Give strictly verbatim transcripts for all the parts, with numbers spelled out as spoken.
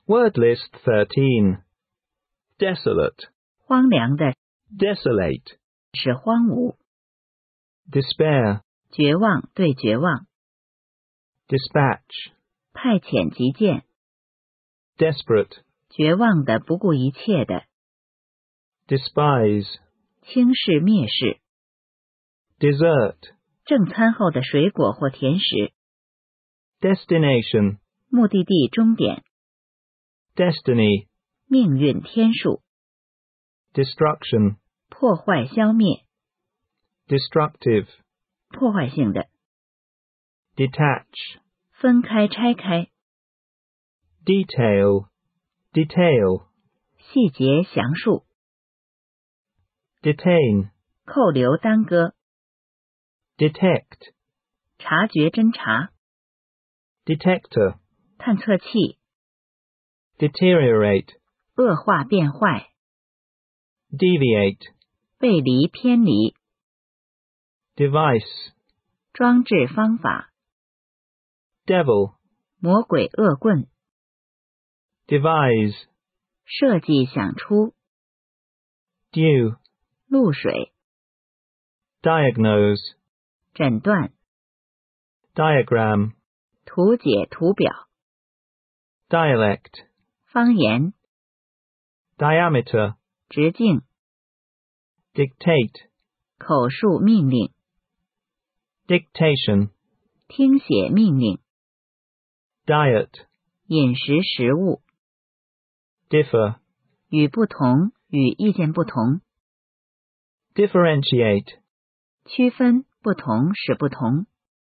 Word list thirteen. Desolate. 荒凉的 Desolate. 是荒芜， Despair. 绝望对绝望， Dispatch. 派遣急件， Desperate. 绝望的不顾一切的， Despise. 轻视蔑视， Dessert. 正餐后的水果或甜食， Destination. 目的地终点， Destiny. 命运天数， Destruction. 破坏消灭， Destructive. 破坏性的， Detach. 分开拆开， Detail. Detail. 细节详述， Detain. 扣留耽搁， Detect. 察觉侦查， Detector. 探测器， Deteriorate. 恶化变坏， Deviate. 背离偏离， Device. 装置方法， Devil. 魔鬼恶棍， Devise. 设计想出， Dew. 露水， Diagnose. 诊断， Diagram. 图解图表， Dialect. 方言， Diameter. 直径， Dictate. 口述命令， Dictation. 听写命令， Diet. 饮食食物， Differ. 与不同与意见不同， Differentiate. 区分不同使不同，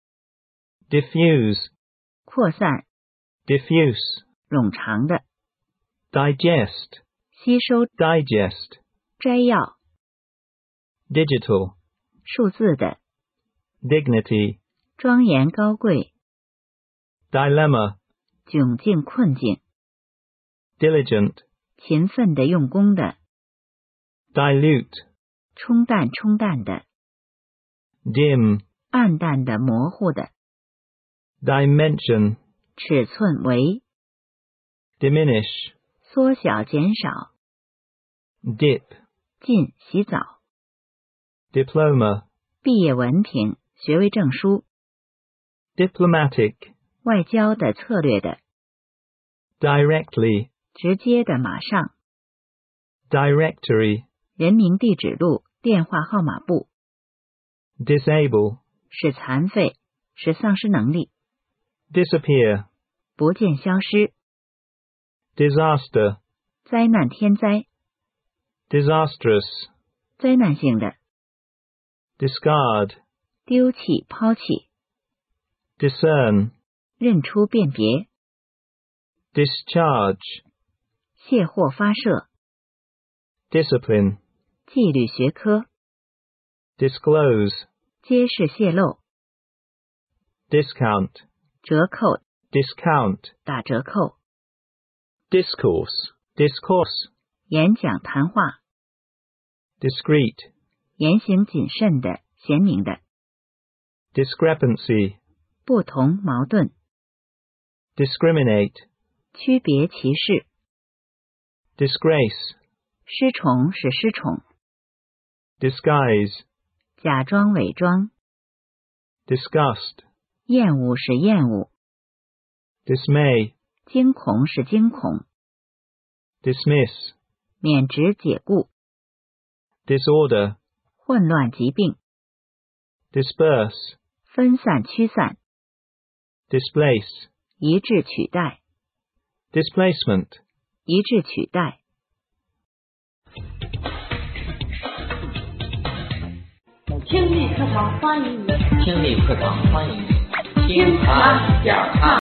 Diffuse. 扩散 Diffuse. 冗长的， Digest. 吸收 Digest. 摘要 Digital. 数字的， Dignity. 庄严高贵， Dilemma. 窘境困境， Diligent. 勤奋的用功的， Dilute. 冲淡冲淡的， Dim. 暗淡的模糊的， Dimension. 尺寸为， Diminish. 缩小减少， Dip. 进洗澡， Diploma. 毕业文凭学位证书， Diplomatic. 外交的策略的， Directly. 直接的马上， Directory. 人民地址录电话号码簿， Disable. 使残废，使丧失能力， Disappear. 不见消失， Disaster. 灾难天灾， Disastrous. 灾难性的， Discard. 丢弃抛弃， Discern. 认出辨别， Discharge. 卸货发射， Discipline. 纪律学科， Disclose. 揭示泄露， Discount. 折扣 Discount. 打折扣， Discourse. Discourse. 演讲谈话， Discreet. 言行谨慎的贤明的， Discrepancy. 不同矛盾， Discriminate. 区别歧视， Disgrace. 失宠是失宠， Disguise. 假装伪装， Disgust. 厌恶是厌恶， Dismay. 惊恐是惊恐， Dismiss. 免职解雇， Disorder. 混乱疾病， Disperse. 分散驱散， Displace. 一致取代， Displacement. 一致取代。 听力课堂欢迎你， 听力课堂欢迎你， 听他讲他。